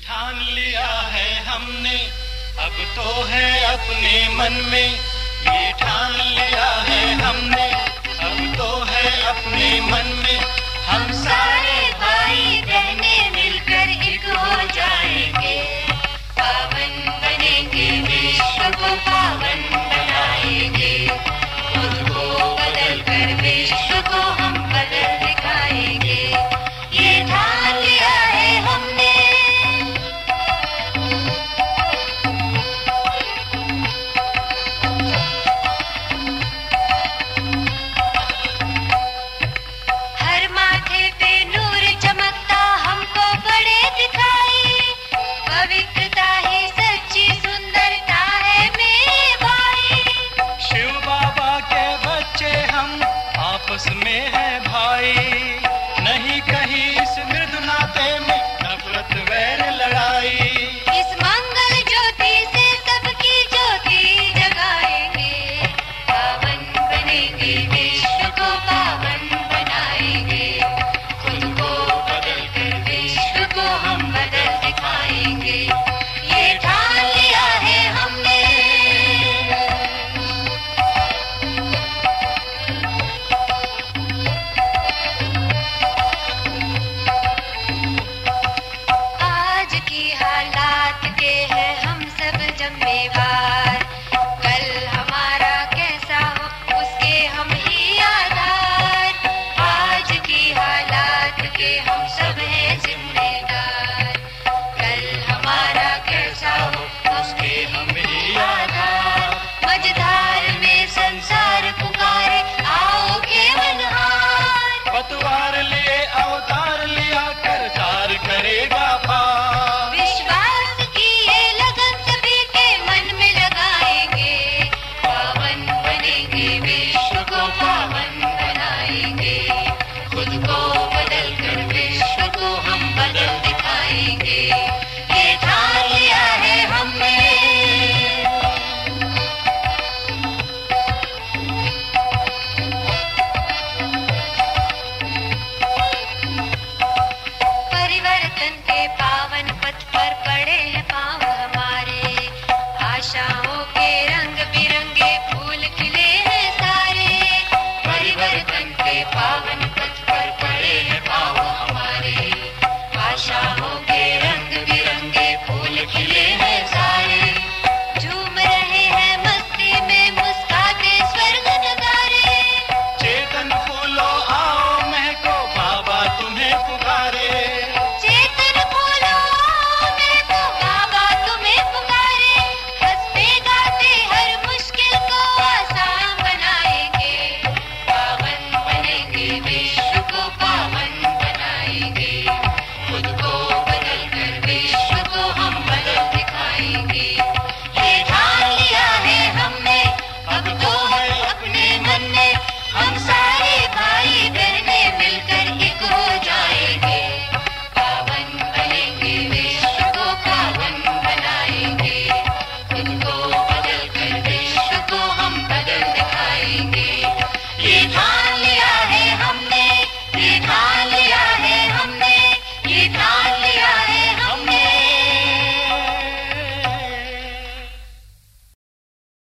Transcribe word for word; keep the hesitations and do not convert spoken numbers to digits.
ठान लिया है हमने, अब तो है अपने मन में। ये ठान लिया है हमने, अब तो है अपने मन में। हम सारे भाई बहने मिलकर एक हो जाएंगे, पावन बनेंगे, विश्व को पावन बनाएंगे। खुद को बदल कर विश्व को हम बदल दिखाएंगे। ये ठान लिया है हमने। हर माथे पे नूर चमकता हमको बड़े दिखाई, पवित्रता ही सच्ची सुंदरता है मेरे भाई। शिव बाबा के बच्चे हम आपस में है भाई, नहीं कहीं इस मृदु नाते में नफरत वैर लड़ाई। इस मंगल ज्योति से सबकी ज्योति जगाएंगे, पावन बनेंगे, विश्व को पावन बनाएंगे। खुद को बदल कर विश्व को हम बदल दिखाएंगे। ये ठान लिया है हमने। आज की हालात के हैं हम सब जिम्मेवार, कल हमारा कैसा हो उसके हम ही आधार। आज की हालात के हम सब हैं जिम्मेदार, कल हमारा कैसा हो उसके हम ही आधार। मझधार में संसार पुकारे, आओ केवलहार। पतवार लिए अवतार लिया, कर तार करेगा पार। विश्वास की ये लगन सभी के मन में लगाएंगे, पावन बनेंगे, विश्व को पावन बनाएंगे। खुद को बदल कर विश्व को हम बदल दिखाएंगे। ये ठान लिया है हमने। परिवर्तन के पावन पथ पर पड़े हैं पाँव हमारे, आशाओं के रंग बिरंगे फूल खिले हैं सारे। परिवर्तन के पावन पथ पर पड़े हैं पाँव हमारे, आशाओं के रंग बिरंगे फूल खिले हैं सारे। झूम रहे हैं मस्ती में मुस्काते स्वर्ग नजारे। चेतन फूलो आओ महको, बाबा तुम्हें पुकारे। चेतन फूलो महको, बाबा तुम्हें पुकारे। हंसते गाते हर मुश्किल को आसान बनाएंगे, पावन बनेंगे।